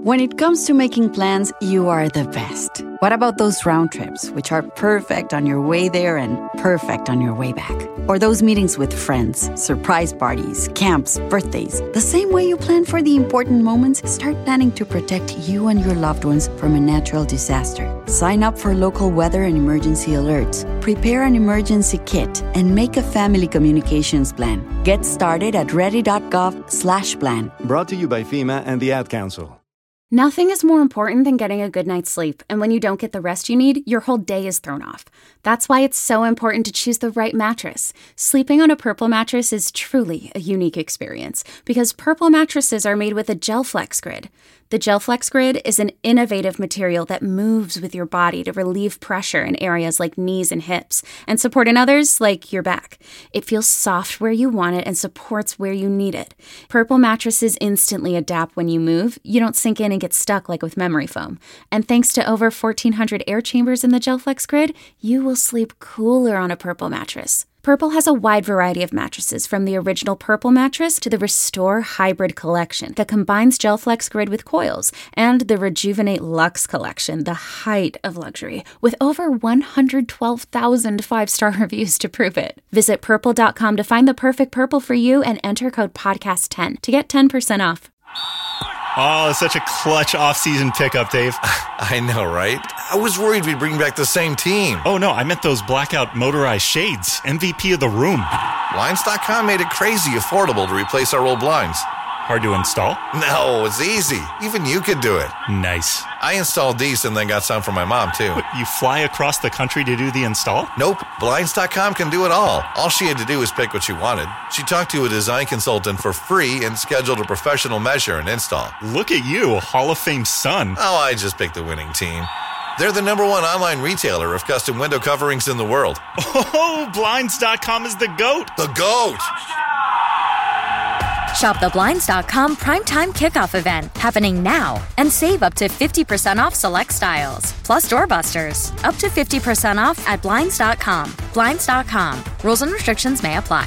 When it comes to making plans, you are the best. What about those round trips, which are perfect on your way there and perfect on your way back? Or those meetings with friends, surprise parties, camps, birthdays. The same way you plan for the important moments, start planning to protect you and your loved ones from a natural disaster. Sign up for local weather and emergency alerts. Prepare an emergency kit and make a family communications plan. Get started at ready.gov/plan. Brought to you by FEMA and the Ad Council. Nothing is more important than getting a good night's sleep, and when you don't get the rest you need, your whole day is thrown off. That's why it's so important to choose the right mattress. Sleeping on a Purple mattress is truly a unique experience, because Purple mattresses are made with a GelFlex Grid. The GelFlex Grid is an innovative material that moves with your body to relieve pressure in areas like knees and hips, and support in others like your back. It feels soft where you want it and supports where you need it. Purple mattresses instantly adapt when you move. You don't sink in and get stuck like with memory foam. And thanks to over 1,400 air chambers in the GelFlex Grid, you will sleep cooler on a Purple mattress. Purple has a wide variety of mattresses, from the original Purple mattress to the Restore Hybrid collection that combines GelFlex Grid with coils, and the Rejuvenate Luxe collection, the height of luxury, with over 112,000 five-star reviews to prove it. Visit purple.com to find the perfect Purple for you and enter code podcast10 to get 10% off. Oh, it's such a clutch off-season pickup, Dave. I know, right? I was worried we'd bring back the same team. Oh, no, I meant those blackout motorized shades. MVP of the room. Blinds.com made it crazy affordable to replace our old blinds. Hard to install? No, it's easy. Even you could do it. Nice. I installed these and then got some for my mom, too. What, you fly across the country to do the install? Nope. Blinds.com can do it all. All she had to do was pick what she wanted. She talked to a design consultant for free and scheduled a professional measure and install. Look at you, a Hall of Fame son. Oh, I just picked the winning team. They're the #1 online retailer of custom window coverings in the world. Oh, Blinds.com is the GOAT. The GOAT! Shop the Blinds.com Primetime Kickoff event happening now and save up to 50% off select styles. Plus doorbusters. Up to 50% off at Blinds.com. Blinds.com. Rules and restrictions may apply.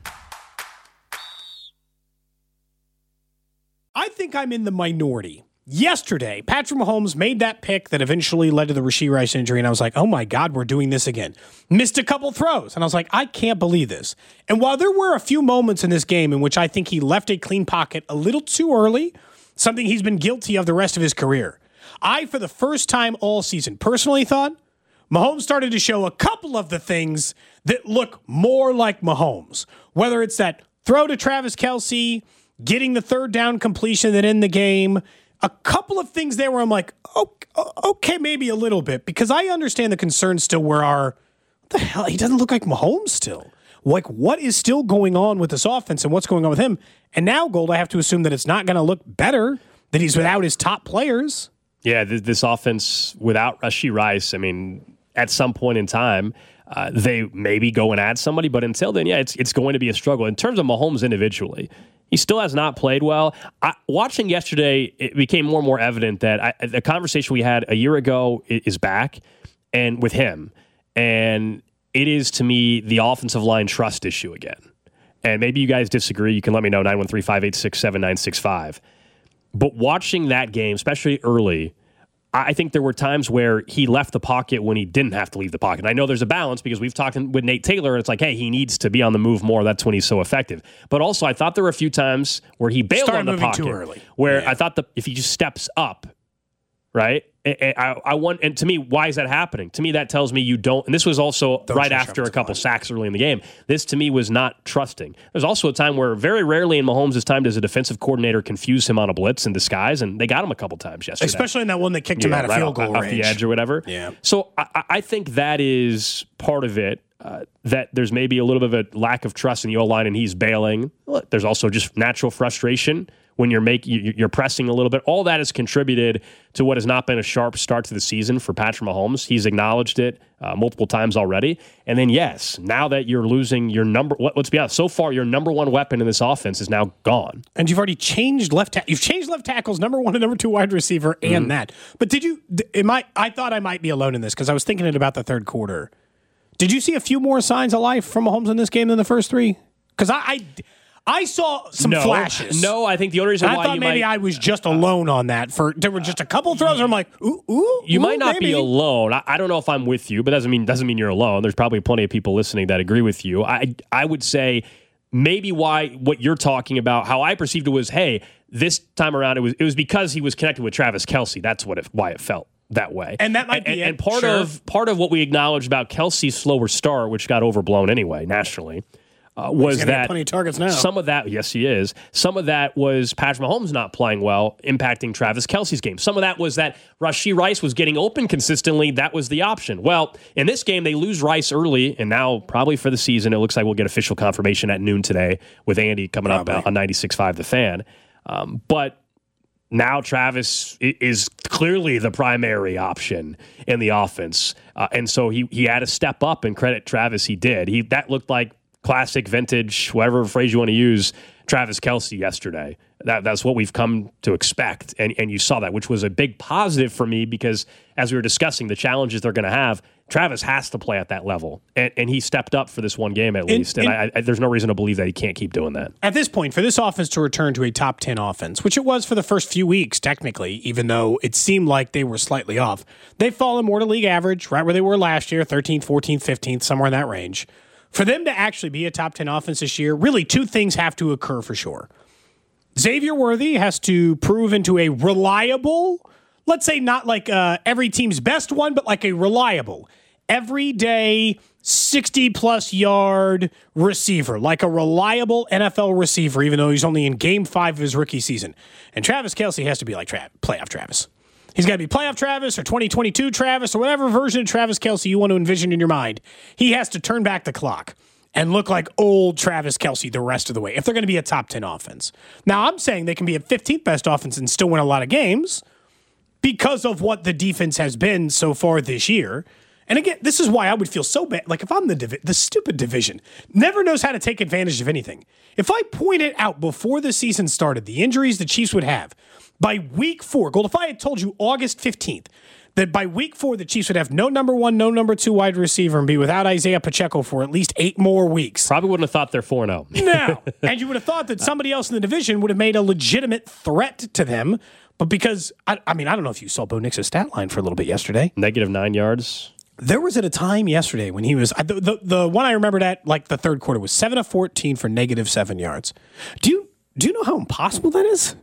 I think I'm in the minority. Yesterday, Patrick Mahomes made that pick that eventually led to the Rashee Rice injury, and I was like, oh my God, we're doing this again. Missed a couple throws, and I was like, I can't believe this. And while there were a few moments in this game in which I think he left a clean pocket a little too early, something he's been guilty of the rest of his career, I, for the first time all season, personally thought Mahomes started to show a couple of the things that look more like Mahomes. Whether it's that throw to Travis Kelce, getting the third down completion that in the game, a couple of things there where I'm like, okay, maybe a little bit, because I understand the concerns still where what the hell, he doesn't look like Mahomes still. Like, what is still going on with this offense and what's going on with him? And now, Gold, I have to assume that it's not going to look better, that he's without his top players. Yeah, this offense without Rashee Rice, I mean, at some point in time, they maybe go and add somebody, but until then, yeah, it's going to be a struggle. In terms of Mahomes individually, he still has not played well. Watching yesterday, it became more and more evident that the conversation we had a year ago is back, and with him. And it is, to me, the offensive line trust issue again. And maybe you guys disagree. You can let me know, 913-586-7965. But watching that game, especially early, I think there were times where he left the pocket when he didn't have to leave the pocket. I know there's a balance because we've talked with Nate Taylor, and it's like, hey, he needs to be on the move more. That's when he's so effective. But also, I thought there were a few times where he bailed on the pocket. Too early. Where I thought that if he just steps up, right? And to me, why is that happening? To me, that tells me you don't. And this was also right after a couple sacks early in the game. This, to me, was not trusting. There's also a time where very rarely in Mahomes' time does a defensive coordinator confuse him on a blitz in disguise, and they got him a couple times yesterday. Especially in that one that kicked him out of field goal range. Off the edge or whatever. Yeah. So I think that is part of it, that there's maybe a little bit of a lack of trust in the O-line, and he's bailing. Look, there's also just natural frustration when you're pressing a little bit. All that has contributed to what has not been a sharp start to the season for Patrick Mahomes. He's acknowledged it multiple times already. And then, yes, now that you're losing your let's be honest, so far your number one weapon in this offense is now gone. And you've already changed you've changed left tackles, number one and number two wide receiver, and that. But I thought I might be alone in this because I was thinking about the third quarter. Did you see a few more signs of life from Mahomes in this game than the first three? Because I saw some flashes. No, I think the only reason why I thought maybe I was just alone on that. There were just a couple throws where I'm like, you might not maybe be alone. I don't know if I'm with you, but doesn't mean you're alone. There's probably plenty of people listening that agree with you. I would say maybe what you're talking about, how I perceived it was, hey, this time around it was because he was connected with Travis Kelce. That's why it felt that way. And that might be it. And part of what we acknowledged about Kelce's slower start, which got overblown anyway nationally, was that plenty of targets now. Some of that, yes, he is. Some of that was Patrick Mahomes not playing well, impacting Travis Kelce's game. Some of that was that Rashee Rice was getting open consistently. That was the option. Well, in this game, they lose Rice early, and now probably for the season, it looks like we'll get official confirmation at noon today with Andy coming up on 96.5 The Fan. But now Travis is clearly the primary option in the offense, and so he had to step up, and credit Travis, he did. That looked like classic, vintage, whatever phrase you want to use, Travis Kelce yesterday. That's what we've come to expect, and you saw that, which was a big positive for me because, as we were discussing, the challenges they're going to have, Travis has to play at that level, and he stepped up for this one game at least, and there's no reason to believe that he can't keep doing that. At this point, for this offense to return to a top 10 offense, which it was for the first few weeks, technically, even though it seemed like they were slightly off, they've fallen more to league average, right where they were last year, 13th, 14th, 15th, somewhere in that range. For them to actually be a top 10 offense this year, really two things have to occur for sure. Xavier Worthy has to prove into a reliable, let's say not like every team's best one, but like a reliable, everyday 60-plus yard receiver, like a reliable NFL receiver, even though he's only in Game 5 of his rookie season. And Travis Kelce has to be like playoff Travis. He's got to be playoff Travis or 2022 Travis or whatever version of Travis Kelce you want to envision in your mind. He has to turn back the clock and look like old Travis Kelce the rest of the way if they're going to be a top 10 offense. Now, I'm saying they can be a 15th best offense and still win a lot of games because of what the defense has been so far this year. And again, this is why I would feel so bad. Like if I'm the stupid division, never knows how to take advantage of anything. If I pointed out before the season started the injuries the Chiefs would have, by week 4, Gold, if I had told you August 15th that by week 4 the Chiefs would have no number 1, no number 2 wide receiver and be without Isaiah Pacheco for at least 8 more weeks. Probably wouldn't have thought they're 4-0. No. And you would have thought that somebody else in the division would have made a legitimate threat to them. But because, I don't know if you saw Bo Nix's stat line for a little bit yesterday. -9 yards. There was at a time yesterday when he was, the one I remembered at like the third quarter was 7 of 14 for -7 yards. Do you know how impossible that is?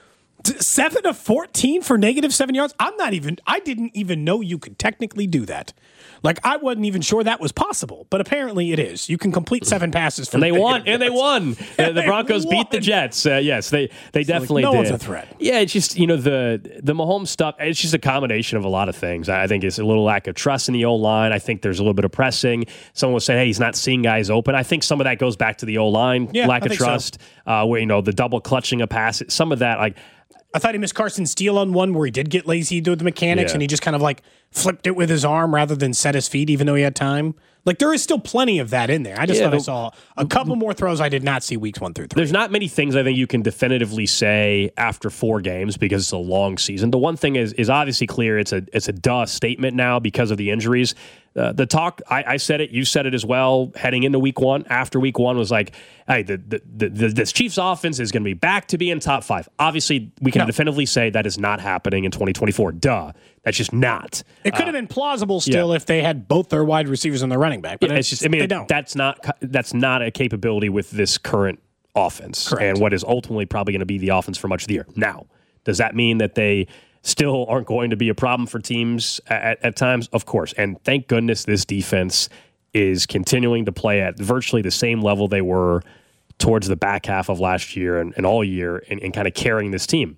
7 of 14 for -7 yards? I didn't even know you could technically do that. Like, I wasn't even sure that was possible, but apparently it is. You can complete 7 passes for and they won. The Broncos beat the Jets. Yes, they definitely no did. One's a threat. Yeah, it's just, the Mahomes stuff, it's just a combination of a lot of things. I think it's a little lack of trust in the O-line. I think there's a little bit of pressing. Someone was saying, hey, he's not seeing guys open. I think some of that goes back to the O-line, lack of trust, where, the double clutching a pass. Some of that, like, I thought he missed Carson Steele on one where he did get lazy with the mechanics and he just kind of like flipped it with his arm rather than set his feet, even though he had time. Like, there is still plenty of that in there. I just thought I saw a couple more throws I did not see weeks 1 through 3. There's not many things I think you can definitively say after 4 games because it's a long season. The one thing is obviously clear. It's a duh statement now because of the injuries. The talk, I said it, you said it as well, heading into week 1, after week 1 was like, hey, this Chiefs offense is going to be back to being top 5. Obviously, we can definitively say that is not happening in 2024. Duh. That's just not. It could have been plausible still if they had both their wide receivers and their running back. But it's just, they don't. That's not a capability with this current offense. Correct. And what is ultimately probably going to be the offense for much of the year. Now, does that mean that they still aren't going to be a problem for teams at times? Of course. And thank goodness this defense is continuing to play at virtually the same level they were towards the back half of last year and all year and kind of carrying this team.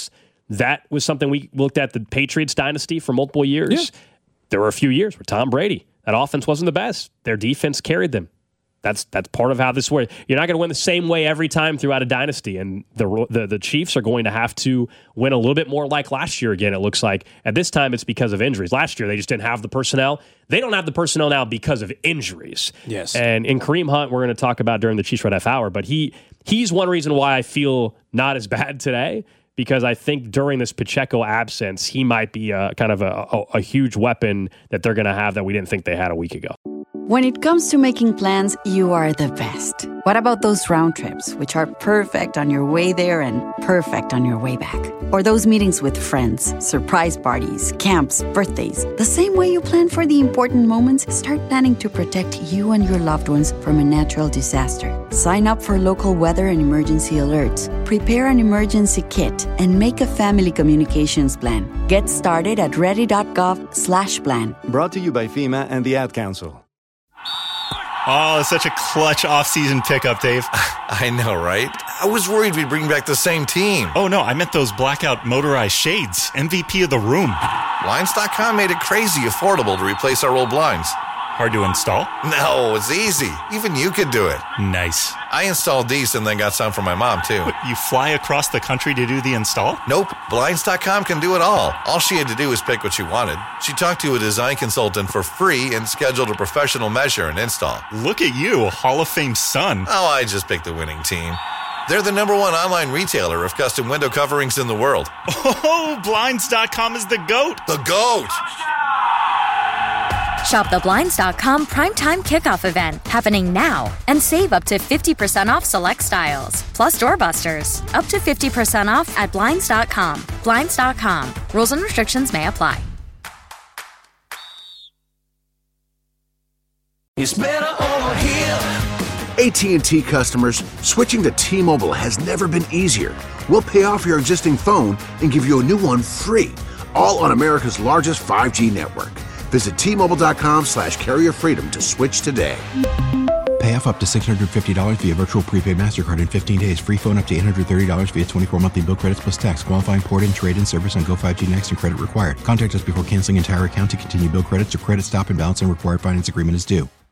That was something we looked at the Patriots dynasty for multiple years. Yeah. There were a few years where Tom Brady, that offense wasn't the best. Their defense carried them. That's part of how this works. You're not going to win the same way every time throughout a dynasty, and the Chiefs are going to have to win a little bit more like last year again, it looks like. At this time, it's because of injuries. Last year, they just didn't have the personnel. They don't have the personnel now because of injuries. Yes. And in Kareem Hunt, we're going to talk about during the Chiefs Red F Hour, but he's one reason why I feel not as bad today, because I think during this Pacheco absence, he might be kind of a huge weapon that they're going to have that we didn't think they had a week ago. When it comes to making plans, you are the best. What about those round trips, which are perfect on your way there and perfect on your way back? Or those meetings with friends, surprise parties, camps, birthdays. The same way you plan for the important moments, start planning to protect you and your loved ones from a natural disaster. Sign up for local weather and emergency alerts. Prepare an emergency kit and make a family communications plan. Get started at ready.gov/plan. Brought to you by FEMA and the Ad Council. Oh, it's such a clutch off-season pickup, Dave. I know, right? I was worried we'd bring back the same team. Oh, no, I meant those blackout motorized shades. MVP of the room. Blinds.com made it crazy affordable to replace our old blinds. Hard to install? No, it's easy. Even you could do it. Nice. I installed these and then got some for my mom, too. But you fly across the country to do the install? Nope. Blinds.com can do it all. All she had to do was pick what she wanted. She talked to a design consultant for free and scheduled a professional measure and install. Look at you, a Hall of Fame son. Oh, I just picked the winning team. They're the #1 online retailer of custom window coverings in the world. Oh, Blinds.com is the GOAT. The GOAT! Shop the Blinds.com Primetime Kickoff event happening now and save up to 50% off select styles. Plus doorbusters. Up to 50% off at Blinds.com. Blinds.com. Rules and restrictions may apply. It's better over here. AT&T customers, switching to T-Mobile has never been easier. We'll pay off your existing phone and give you a new one free, all on America's largest 5G network. Visit T-Mobile.com/carrier freedom to switch today. Pay off up to $650 via virtual prepaid MasterCard in 15 days. Free phone up to $830 via 24 monthly bill credits plus tax. Qualifying port-in, trade-in service on Go5G Next and credit required. Contact us before canceling entire account to continue bill credits or credit stop and balance and required finance agreement is due.